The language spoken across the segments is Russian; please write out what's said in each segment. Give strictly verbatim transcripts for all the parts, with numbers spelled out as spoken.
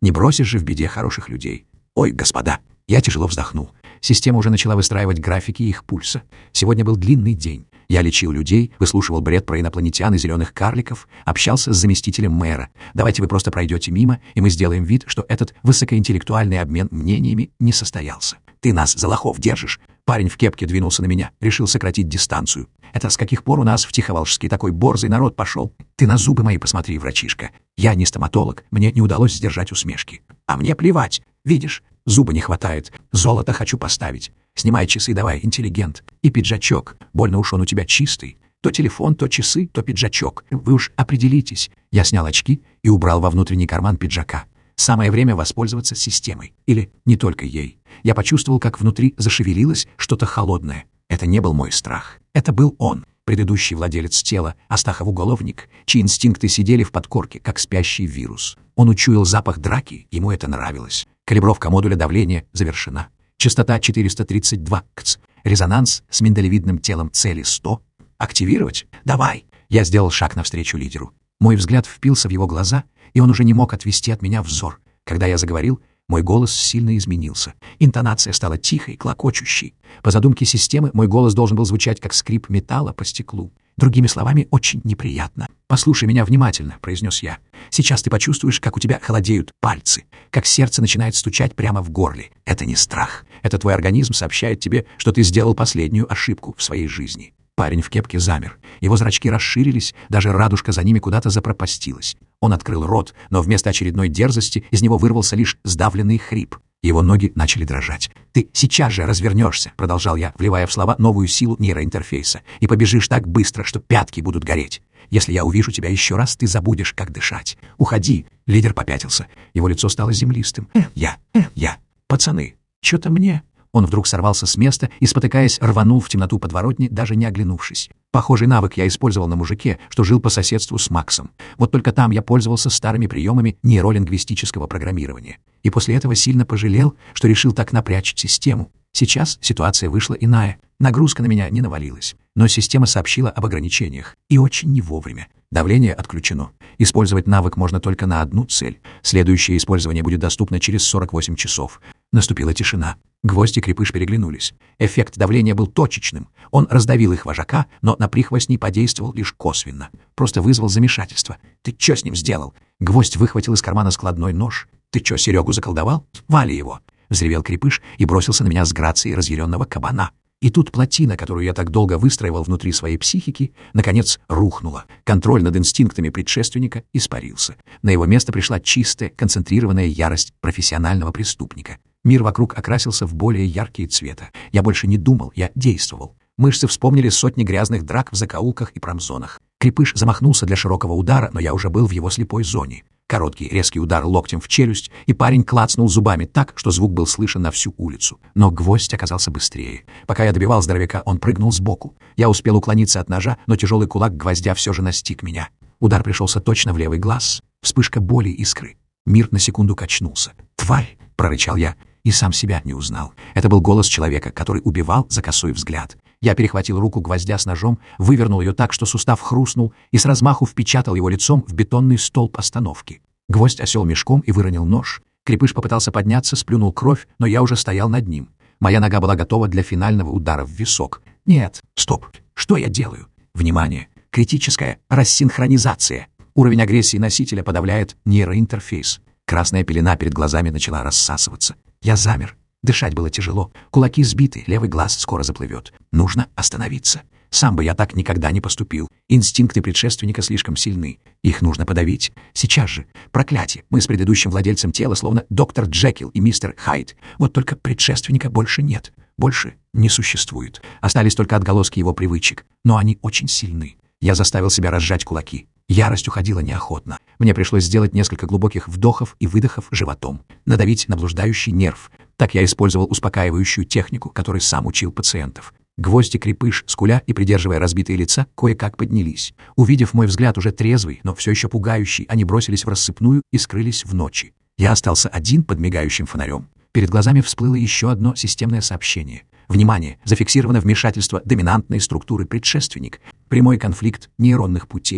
Не бросишь же в беде хороших людей. Ой, господа. Я тяжело вздохнул. Система уже начала выстраивать графики их пульса. Сегодня был длинный день. Я лечил людей, выслушивал бред про инопланетян и зеленых карликов, общался с заместителем мэра. Давайте вы просто пройдете мимо, и мы сделаем вид, что этот высокоинтеллектуальный обмен мнениями не состоялся. Ты нас за лохов держишь. Парень в кепке двинулся на меня, решил сократить дистанцию. Это с каких пор у нас в Тиховолжске такой борзый народ пошел? Ты на зубы мои посмотри, врачишка. Я не стоматолог, мне не удалось сдержать усмешки. А мне плевать. Видишь, зуба не хватает, золото хочу поставить. Снимай часы давай, интеллигент. И пиджачок. Больно уж он у тебя чистый. То телефон, то часы, то пиджачок. Вы уж определитесь. Я снял очки и убрал во внутренний карман пиджака. Самое время воспользоваться системой. Или не только ей. Я почувствовал, как внутри зашевелилось что-то холодное. Это не был мой страх. Это был он, предыдущий владелец тела, Астахов-уголовник, чьи инстинкты сидели в подкорке, как спящий вирус. Он учуял запах драки, ему это нравилось. Калибровка модуля давления завершена. Частота четыреста тридцать два кц. Резонанс с миндалевидным телом цели сто. Активировать? Давай. Я сделал шаг навстречу лидеру. Мой взгляд впился в его глаза, и он уже не мог отвести от меня взор. Когда я заговорил, мой голос сильно изменился. Интонация стала тихой, клокочущей. По задумке системы, мой голос должен был звучать как скрип металла по стеклу. Другими словами, очень неприятно. «Послушай меня внимательно», — произнес я. «Сейчас ты почувствуешь, как у тебя холодеют пальцы, как сердце начинает стучать прямо в горле. Это не страх. Это твой организм сообщает тебе, что ты сделал последнюю ошибку в своей жизни». Парень в кепке замер. Его зрачки расширились, даже радужка за ними куда-то запропастилась. Он открыл рот, но вместо очередной дерзости из него вырвался лишь сдавленный хрип. Его ноги начали дрожать. «Ты сейчас же развернешься», — продолжал я, вливая в слова новую силу нейроинтерфейса, «и побежишь так быстро, что пятки будут гореть. Если я увижу тебя еще раз, ты забудешь, как дышать. Уходи». Лидер попятился. Его лицо стало землистым. «Я, я, пацаны, что-то мне...» Он вдруг сорвался с места и, спотыкаясь, рванул в темноту подворотни, даже не оглянувшись. Похожий навык я использовал на мужике, что жил по соседству с Максом. Вот только там я пользовался старыми приемами нейролингвистического программирования. И после этого сильно пожалел, что решил так напрячь систему. Сейчас ситуация вышла иная. Нагрузка на меня не навалилась. Но система сообщила об ограничениях. И очень не вовремя. Давление отключено. Использовать навык можно только на одну цель. Следующее использование будет доступно через сорок восемь часов. Наступила тишина. Гвоздь и Крепыш переглянулись. Эффект давления был точечным. Он раздавил их вожака, но на прихвостней подействовал лишь косвенно. Просто вызвал замешательство. «Ты чё с ним сделал?» Гвоздь выхватил из кармана складной нож. «Ты чё, Серегу заколдовал? Вали его!» Взревел Крепыш и бросился на меня с грацией разъяренного кабана. И тут плотина, которую я так долго выстраивал внутри своей психики, наконец рухнула. Контроль над инстинктами предшественника испарился. На его место пришла чистая, концентрированная ярость профессионального преступника. Мир вокруг окрасился в более яркие цвета. Я больше не думал, я действовал. Мышцы вспомнили сотни грязных драк в закоулках и промзонах. Крепыш замахнулся для широкого удара, но я уже был в его слепой зоне. Короткий резкий удар локтем в челюсть, и парень клацнул зубами так, что звук был слышен на всю улицу. Но Гвоздь оказался быстрее. Пока я добивал здоровяка, он прыгнул сбоку. Я успел уклониться от ножа, но тяжелый кулак Гвоздя все же настиг меня. Удар пришелся точно в левый глаз. Вспышка боли и искры. Мир на секунду качнулся. «Тварь!» — прорычал я. И сам себя не узнал. Это был голос человека, который убивал за косой взгляд. Я перехватил руку Гвоздя с ножом, вывернул ее так, что сустав хрустнул, и с размаху впечатал его лицом в бетонный столб остановки. Гвоздь осел мешком и выронил нож. Крепыш попытался подняться, сплюнул кровь, но я уже стоял над ним. Моя нога была готова для финального удара в висок. Нет, стоп, что я делаю? Внимание, критическая рассинхронизация. Уровень агрессии носителя подавляет нейроинтерфейс. Красная пелена перед глазами начала рассасываться. Я замер. Дышать было тяжело. Кулаки сбиты, левый глаз скоро заплывет. Нужно остановиться. Сам бы я так никогда не поступил. Инстинкты предшественника слишком сильны. Их нужно подавить. Сейчас же. Проклятие. Мы с предыдущим владельцем тела словно доктор Джекил и мистер Хайд. Вот только предшественника больше нет. Больше не существует. Остались только отголоски его привычек. Но они очень сильны. Я заставил себя разжать кулаки. Ярость уходила неохотно. Мне пришлось сделать несколько глубоких вдохов и выдохов животом. Надавить на блуждающий нерв. Так я использовал успокаивающую технику, которой сам учил пациентов. Гвоздь и Крепыш, скуля и придерживая разбитые лица, кое-как поднялись. Увидев мой взгляд уже трезвый, но все еще пугающий, они бросились в рассыпную и скрылись в ночи. Я остался один под мигающим фонарем. Перед глазами всплыло еще одно системное сообщение. Внимание! Зафиксировано вмешательство доминантной структуры предшественник. Прямой конфликт нейронных путей.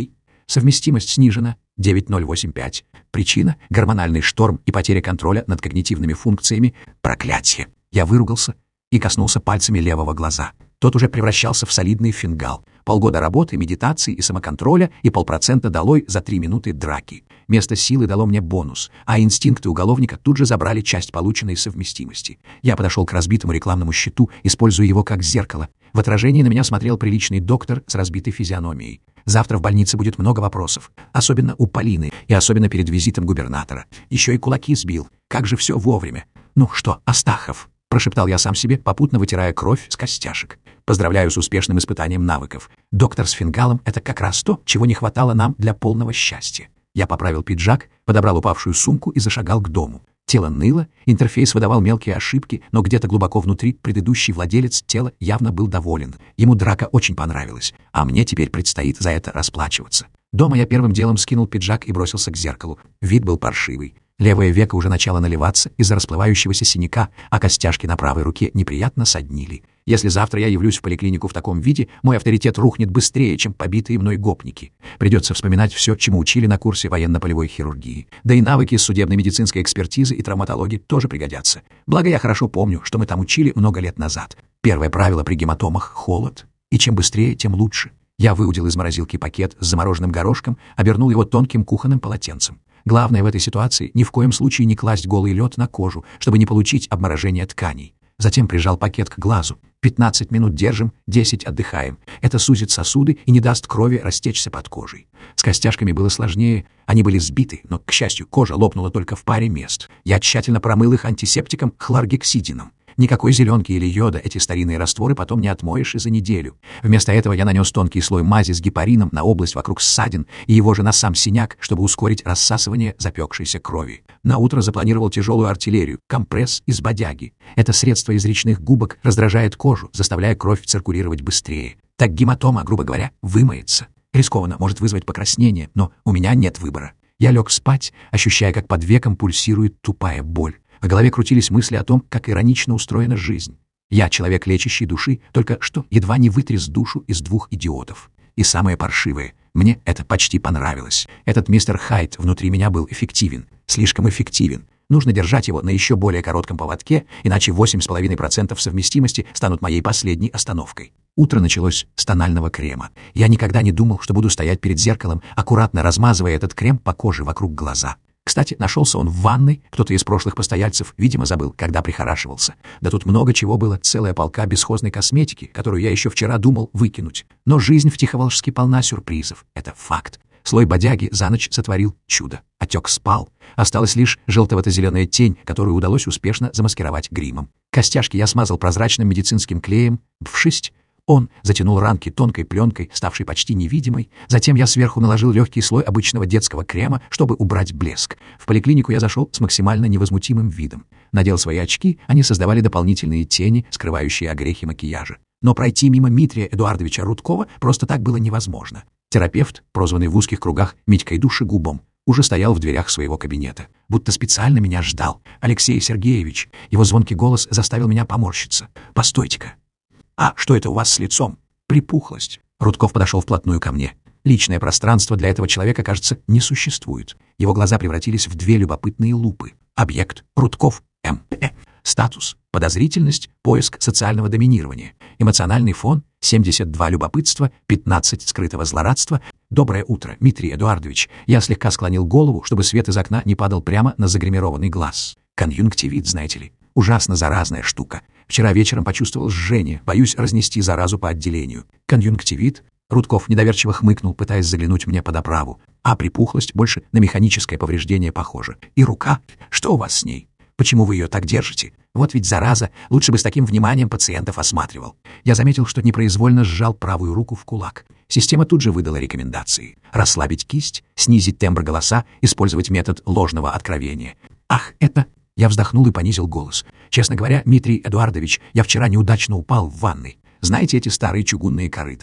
Совместимость снижена девять ноль восемь пять. Причина – гормональный шторм и потеря контроля над когнитивными функциями. Проклятие! Я выругался и коснулся пальцами левого глаза. Тот уже превращался в солидный фингал. Полгода работы, медитации и самоконтроля и полпроцента долой за три минуты драки. Место силы дало мне бонус, а инстинкты уголовника тут же забрали часть полученной совместимости. Я подошел к разбитому рекламному щиту, используя его как зеркало. В отражении на меня смотрел приличный доктор с разбитой физиономией. Завтра в больнице будет много вопросов, особенно у Полины и особенно перед визитом губернатора. Еще и кулаки сбил. Как же все вовремя. Ну что, Астахов? Прошептал я сам себе, попутно вытирая кровь с костяшек. Поздравляю с успешным испытанием навыков. Доктор с фингалом — это как раз то, чего не хватало нам для полного счастья. Я поправил пиджак, подобрал упавшую сумку и зашагал к дому. Тело ныло, интерфейс выдавал мелкие ошибки, но где-то глубоко внутри предыдущий владелец тела явно был доволен. Ему драка очень понравилась, а мне теперь предстоит за это расплачиваться. Дома я первым делом скинул пиджак и бросился к зеркалу. Вид был паршивый. Левое веко уже начало наливаться из-за расплывающегося синяка, а костяшки на правой руке неприятно соднили. Если завтра я явлюсь в поликлинику в таком виде, мой авторитет рухнет быстрее, чем побитые мной гопники. Придется вспоминать все, чему учили на курсе военно-полевой хирургии. Да и навыки судебной медицинской экспертизы и травматологии тоже пригодятся. Благо я хорошо помню, что мы там учили много лет назад. Первое правило при гематомах — холод. И чем быстрее, тем лучше. Я выудил из морозилки пакет с замороженным горошком, обернул его тонким кухонным полотенцем. Главное в этой ситуации ни в коем случае не класть голый лед на кожу, чтобы не получить обморожение тканей. Затем прижал пакет к глазу. пятнадцать минут держим, десять отдыхаем. Это сузит сосуды и не даст крови растечься под кожей. С костяшками было сложнее. Они были сбиты, но, к счастью, кожа лопнула только в паре мест. Я тщательно промыл их антисептиком хлоргексидином. Никакой зеленки или йода эти старинные растворы потом не отмоешь и за неделю. Вместо этого я нанес тонкий слой мази с гепарином на область вокруг ссадин и его же на сам синяк, чтобы ускорить рассасывание запекшейся крови. На утро запланировал тяжелую артиллерию, компресс из бодяги. Это средство из речных губок раздражает кожу, заставляя кровь циркулировать быстрее. Так гематома, грубо говоря, вымоется. Рискованно, может вызвать покраснение, но у меня нет выбора. Я лег спать, ощущая, как под веком пульсирует тупая боль. В голове крутились мысли о том, как иронично устроена жизнь. Я человек лечащий души, только что едва не вытряс душу из двух идиотов. И самое паршивое, мне это почти понравилось. Этот мистер Хайд внутри меня был эффективен, слишком эффективен. Нужно держать его на еще более коротком поводке, иначе восемь с половиной процентов совместимости станут моей последней остановкой. Утро началось с тонального крема. Я никогда не думал, что буду стоять перед зеркалом, аккуратно размазывая этот крем по коже вокруг глаза. Кстати, нашелся он в ванной, кто-то из прошлых постояльцев, видимо, забыл, когда прихорашивался. Да тут много чего было, целая полка бесхозной косметики, которую я еще вчера думал выкинуть. Но жизнь в Тиховолжске полна сюрпризов. Это факт. Слой бодяги за ночь сотворил чудо. Отек спал. Осталась лишь желтовато-зеленая тень, которую удалось успешно замаскировать гримом. Костяшки я смазал прозрачным медицинским клеем. Вшисть. Он затянул ранки тонкой пленкой, ставшей почти невидимой. Затем я сверху наложил легкий слой обычного детского крема, чтобы убрать блеск. В поликлинику я зашел с максимально невозмутимым видом. Надел свои очки, они создавали дополнительные тени, скрывающие огрехи макияжа. Но пройти мимо Митрия Эдуардовича Рудкова просто так было невозможно. Терапевт, прозванный в узких кругах Митькой Душегубом, уже стоял в дверях своего кабинета. Будто специально меня ждал. Алексей Сергеевич. Его звонкий голос заставил меня поморщиться. «Постойте-ка. «А что это у вас с лицом?» «Припухлость». Рудков подошел вплотную ко мне. Личное пространство для этого человека, кажется, не существует. Его глаза превратились в две любопытные лупы. Объект — Рудков, М. Э. Статус — подозрительность, поиск социального доминирования. Эмоциональный фон — семьдесят два любопытства, пятнадцать скрытого злорадства. «Доброе утро, Дмитрий Эдуардович». Я слегка склонил голову, чтобы свет из окна не падал прямо на загримированный глаз. Конъюнктивит, знаете ли. Ужасно заразная штука. Вчера вечером почувствовал жжение, боюсь разнести заразу по отделению. Конъюнктивит? Рудков недоверчиво хмыкнул, пытаясь заглянуть мне под оправу. А припухлость больше на механическое повреждение похожа. И рука? Что у вас с ней? Почему вы ее так держите? Вот ведь зараза, лучше бы с таким вниманием пациентов осматривал. Я заметил, что непроизвольно сжал правую руку в кулак. Система тут же выдала рекомендации. Расслабить кисть, снизить тембр голоса, использовать метод ложного откровения. Ах, это... Я вздохнул и понизил голос. «Честно говоря, Дмитрий Эдуардович, я вчера неудачно упал в ванной. Знаете эти старые чугунные корыта?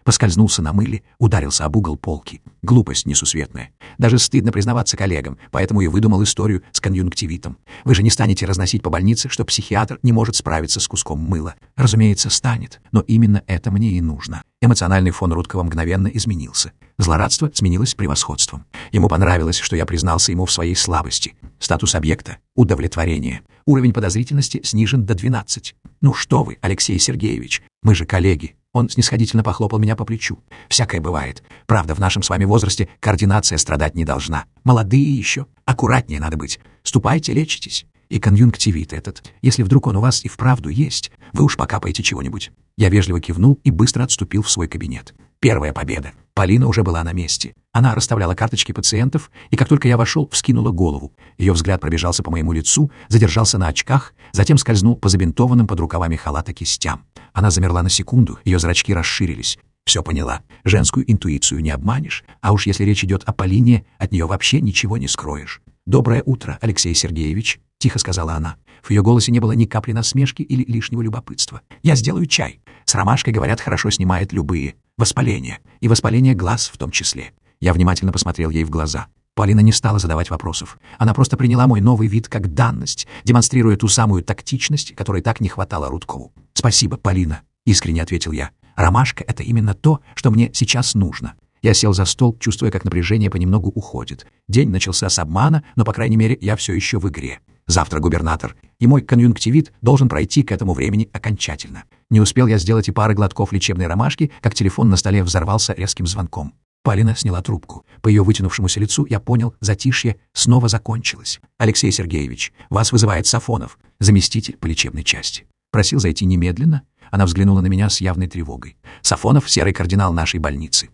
Поскользнулся на мыле, ударился об угол полки. Глупость несусветная. Даже стыдно признаваться коллегам, поэтому и выдумал историю с конъюнктивитом. Вы же не станете разносить по больнице, что психиатр не может справиться с куском мыла. Разумеется, станет, но именно это мне и нужно. Эмоциональный фон Рудкова мгновенно изменился. Злорадство сменилось превосходством. Ему понравилось, что я признался ему в своей слабости. Статус объекта — удовлетворение. Уровень подозрительности снижен до двенадцати. «Ну что вы, Алексей Сергеевич, мы же коллеги». Он снисходительно похлопал меня по плечу. «Всякое бывает. Правда, в нашем с вами возрасте координация страдать не должна. Молодые еще. Аккуратнее надо быть. Ступайте, лечитесь. И конъюнктивит этот, если вдруг он у вас и вправду есть, вы уж покапаете чего-нибудь». Я вежливо кивнул и быстро отступил в свой кабинет. Первая победа. Полина уже была на месте. Она расставляла карточки пациентов, и как только я вошел, вскинула голову. Ее взгляд пробежался по моему лицу, задержался на очках, затем скользнул по забинтованным под рукавами халата кистям. Она замерла на секунду, ее зрачки расширились. Все поняла. Женскую интуицию не обманешь, а уж если речь идет о Полине, от нее вообще ничего не скроешь. «Доброе утро, Алексей Сергеевич», — тихо сказала она. В ее голосе не было ни капли насмешки или лишнего любопытства. «Я сделаю чай. С ромашкой, говорят, хорошо снимает любые воспаления. И воспаление глаз в том числе». Я внимательно посмотрел ей в глаза. Полина не стала задавать вопросов. Она просто приняла мой новый вид как данность, демонстрируя ту самую тактичность, которой так не хватало Рудкову. «Спасибо, Полина», — искренне ответил я. «Ромашка — это именно то, что мне сейчас нужно». Я сел за стол, чувствуя, как напряжение понемногу уходит. День начался с обмана, но, по крайней мере, я все еще в игре. Завтра губернатор, и мой конъюнктивит должен пройти к этому времени окончательно. Не успел я сделать и пары глотков лечебной ромашки, как телефон на столе взорвался резким звонком. Полина сняла трубку. По ее вытянувшемуся лицу я понял, затишье снова закончилось. «Алексей Сергеевич, вас вызывает Сафонов, заместитель по лечебной части. Просил зайти немедленно». Она взглянула на меня с явной тревогой. «Сафонов — серый кардинал нашей больницы.